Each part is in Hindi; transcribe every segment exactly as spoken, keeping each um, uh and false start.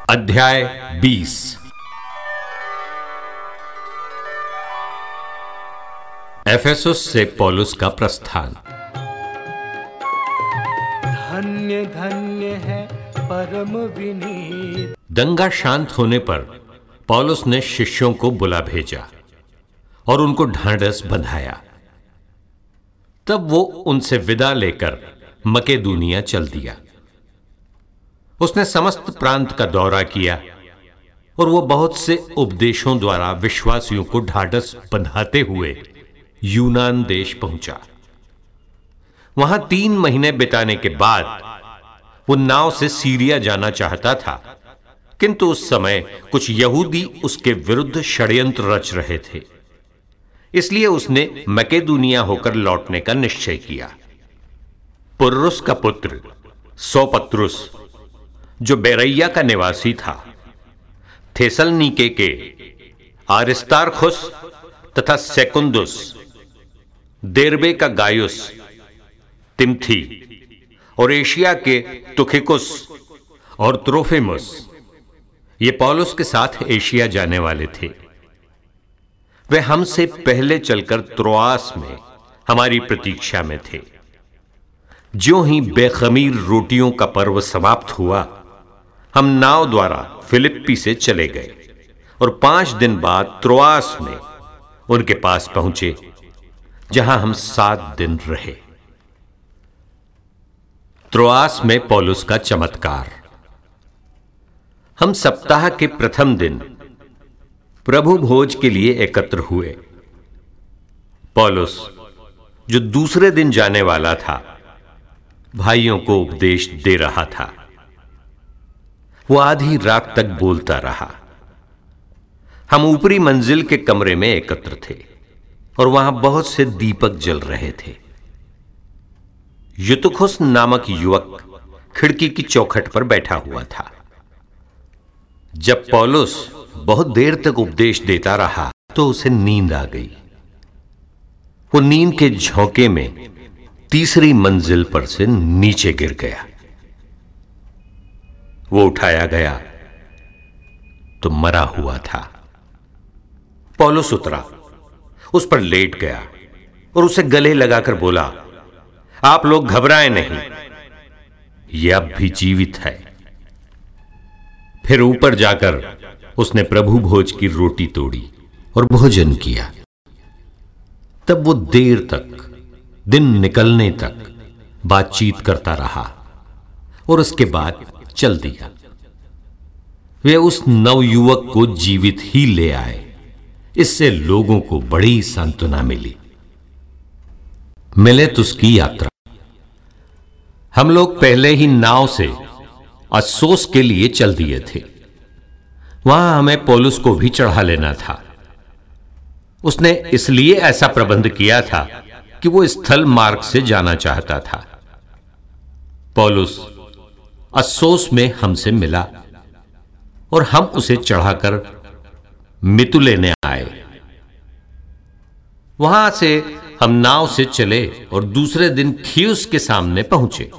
अध्याय बीस। एफेसुस से पौलुस का प्रस्थान। धन्य धन्य है परम विनीत। दंगा शांत होने पर पौलुस ने शिष्यों को बुला भेजा और उनको ढांढस बंधाया। तब वो उनसे विदा लेकर मकेदुनिया चल दिया। उसने समस्त प्रांत का दौरा किया और वो बहुत से उपदेशों द्वारा विश्वासियों को ढांढस बंधाते हुए यूनान देश पहुंचा। वहां तीन महीने बिताने के बाद वो नाव से सीरिया जाना चाहता था, किंतु उस समय कुछ यहूदी उसके विरुद्ध षड्यंत्र रच रहे थे। इसलिए उसने मकेदुनिया होकर लौटने का निश्चय किया। पुर्रुस का पुत्र सोपत्रुस, जो बेरैया का निवासी था, थेसलनीके के आरिस्तार्खुस तथा सेकुंदुस, देर्बे का गायुस, तिमथी और एशिया के तुखिकुस और त्रोफिमुस, ये पौलुस के साथ एशिया जाने वाले थे। वे हमसे पहले चलकर त्रोआस में हमारी प्रतीक्षा में थे। ज्यों ही बेखमीर रोटियों का पर्व समाप्त हुआ, हम नाव द्वारा फिलिप्पी से चले गए और पांच दिन बाद त्रोआस में उनके पास पहुंचे, जहां हम सात दिन रहे। त्रोआस में पौलुस का चमत्कार। हम सप्ताह के प्रथम दिन प्रभु भोज के लिए एकत्र हुए। पौलुस, जो दूसरे दिन जाने वाला था, भाइयों को उपदेश दे रहा था। वो आधी रात तक बोलता रहा। हम ऊपरी मंजिल के कमरे में एकत्र थे और वहां बहुत से दीपक जल रहे थे। युतुखुस नामक युवक खिड़की की चौखट पर बैठा हुआ था। जब पौलुस बहुत देर तक उपदेश देता रहा तो उसे नींद आ गई। वो नींद के झोंके में तीसरी मंजिल पर से नीचे गिर गया। वो उठाया गया तो मरा हुआ था। पौलुस उतरा, उस पर लेट गया और उसे गले लगाकर बोला, आप लोग घबराएं नहीं, यह अब भी जीवित है। फिर ऊपर जाकर उसने प्रभु भोज की रोटी तोड़ी और भोजन किया। तब वो देर तक, दिन निकलने तक बातचीत करता रहा और उसके बाद चल दिया। वे उस नवयुवक को जीवित ही ले आए। इससे लोगों को बड़ी सांत्वना मिली। मिलेतुस की यात्रा। हम लोग पहले ही नाव से अस्सोस के लिए चल दिए थे। वहां हमें पौलुस को भी चढ़ा लेना था। उसने इसलिए ऐसा प्रबंध किया था कि वो स्थल मार्ग से जाना चाहता था। पौलुस अस्सोस में हमसे मिला और हम उसे चढ़ाकर मितुलेने आए। वहां से हम नाव से चले और दूसरे दिन खियुस के सामने पहुंचे।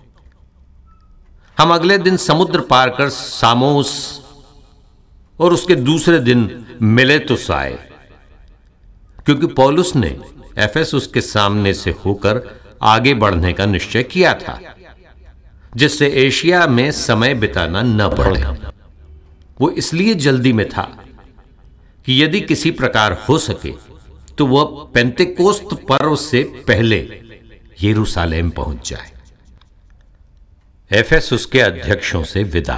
हम अगले दिन समुद्र पार कर सामोस और उसके दूसरे दिन मिलेतुस आए, क्योंकि पौलुस ने एफेसुस के सामने से होकर आगे बढ़ने का निश्चय किया था, जिससे एशिया में समय बिताना न पड़े। वो इसलिए जल्दी में था कि यदि किसी प्रकार हो सके तो वह पेंतेकोस्त पर्व से पहले यरूशलेम पहुंच जाए। एफेसुस के अध्यक्षों से विदा।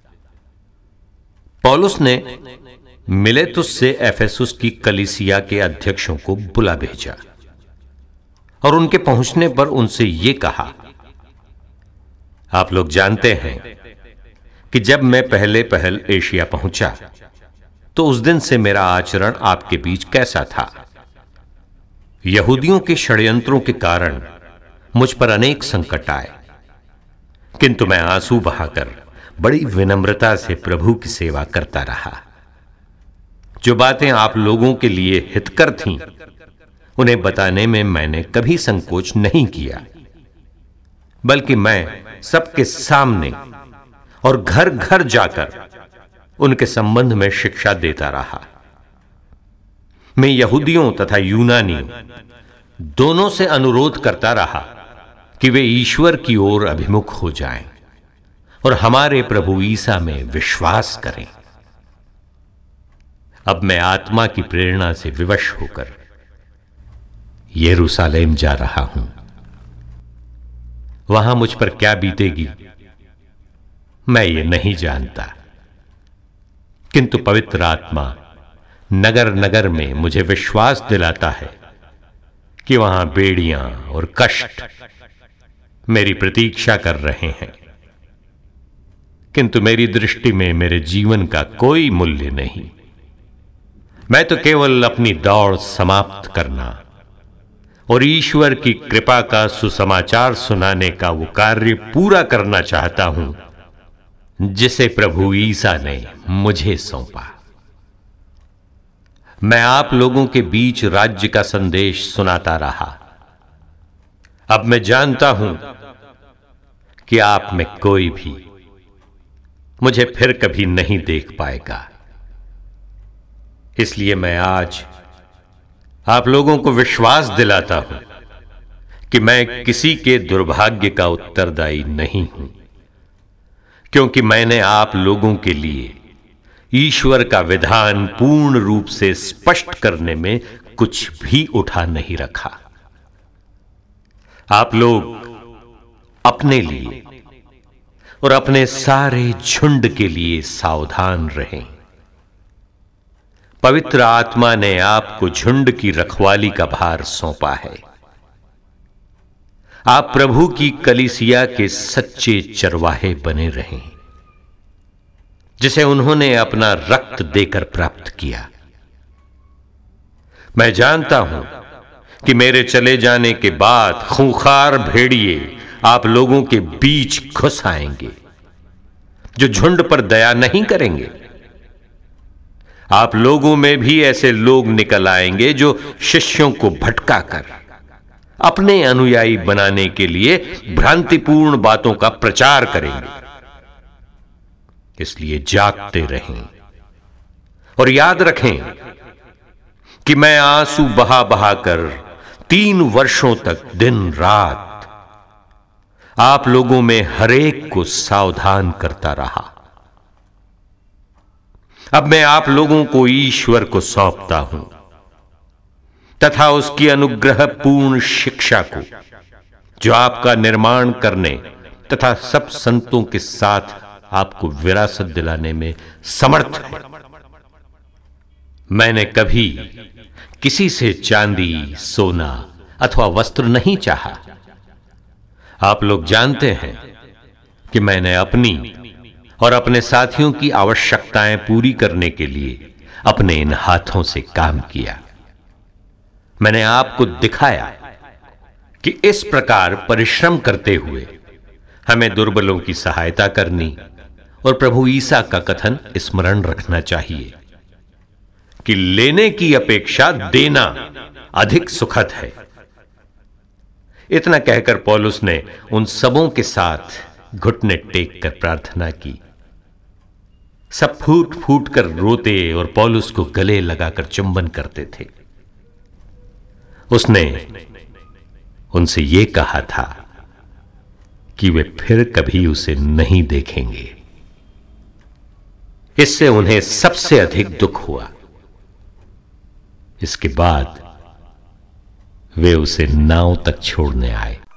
पौलुस ने मिलेतुस से एफेसुस की कलीसिया के अध्यक्षों को बुला भेजा और उनके पहुंचने पर उनसे यह कहा, आप लोग जानते हैं कि जब मैं पहले पहल एशिया पहुंचा तो उस दिन से मेरा आचरण आपके बीच कैसा था। यहूदियों के षड्यंत्रों के कारण मुझ पर अनेक संकट आए, किंतु मैं आंसू बहाकर बड़ी विनम्रता से प्रभु की सेवा करता रहा। जो बातें आप लोगों के लिए हितकर थीं, उन्हें बताने में मैंने कभी संकोच नहीं किया, बल्कि मैं सबके सामने और घर घर जाकर उनके संबंध में शिक्षा देता रहा। मैं यहूदियों तथा यूनानियों दोनों से अनुरोध करता रहा कि वे ईश्वर की ओर अभिमुख हो जाएं और हमारे प्रभु ईसा में विश्वास करें। अब मैं आत्मा की प्रेरणा से विवश होकर यरूशलेम जा रहा हूं। वहां मुझ पर क्या बीतेगी मैं ये नहीं जानता, किंतु पवित्र आत्मा नगर नगर में मुझे विश्वास दिलाता है कि वहां बेड़ियां और कष्ट मेरी प्रतीक्षा कर रहे हैं, किंतु मेरी दृष्टि में मेरे जीवन का कोई मूल्य नहीं। मैं तो केवल अपनी दौड़ समाप्त करना और ईश्वर की कृपा का सुसमाचार सुनाने का वो कार्य पूरा करना चाहता हूं जिसे प्रभु ईसा ने मुझे सौंपा। मैं आप लोगों के बीच राज्य का संदेश सुनाता रहा। अब मैं जानता हूं कि आप में कोई भी मुझे फिर कभी नहीं देख पाएगा, इसलिए मैं आज आप लोगों को विश्वास दिलाता हूं कि मैं किसी के दुर्भाग्य का उत्तरदायी नहीं हूं, क्योंकि मैंने आप लोगों के लिए ईश्वर का विधान पूर्ण रूप से स्पष्ट करने में कुछ भी उठा नहीं रखा। आप लोग अपने लिए और अपने सारे झुंड के लिए सावधान रहें। पवित्र आत्मा ने आपको झुंड की रखवाली का भार सौंपा है। आप प्रभु की कलीसिया के सच्चे चरवाहे बने रहें, जिसे उन्होंने अपना रक्त देकर प्राप्त किया। मैं जानता हूं कि मेरे चले जाने के बाद खूंखार भेड़िए आप लोगों के बीच घुस आएंगे, जो झुंड पर दया नहीं करेंगे। आप लोगों में भी ऐसे लोग निकल आएंगे जो शिष्यों को भटकाकर अपने अनुयायी बनाने के लिए भ्रांतिपूर्ण बातों का प्रचार करेंगे। इसलिए जागते रहें और याद रखें कि मैं आंसू बहा बहा कर तीन वर्षों तक दिन रात आप लोगों में हरेक को सावधान करता रहा। अब मैं आप लोगों को ईश्वर को सौंपता हूं तथा उसकी अनुग्रह पूर्ण शिक्षा को, जो आपका निर्माण करने तथा सब संतों के साथ आपको विरासत दिलाने में समर्थ है। मैंने कभी किसी से चांदी, सोना अथवा वस्त्र नहीं चाहा। आप लोग जानते हैं कि मैंने अपनी और अपने साथियों की आवश्यकताएं पूरी करने के लिए अपने इन हाथों से काम किया। मैंने आपको दिखाया कि इस प्रकार परिश्रम करते हुए हमें दुर्बलों की सहायता करनी और प्रभु ईसा का कथन स्मरण रखना चाहिए कि लेने की अपेक्षा देना अधिक सुखद है। इतना कहकर पौलुस ने उन सबों के साथ घुटने टेक कर प्रार्थना की। सब फूट फूट कर रोते और पौलुस को गले लगाकर चुंबन करते थे। उसने उनसे यह कहा था कि वे फिर कभी उसे नहीं देखेंगे। इससे उन्हें सबसे अधिक दुख हुआ। इसके बाद वे उसे नाव तक छोड़ने आए।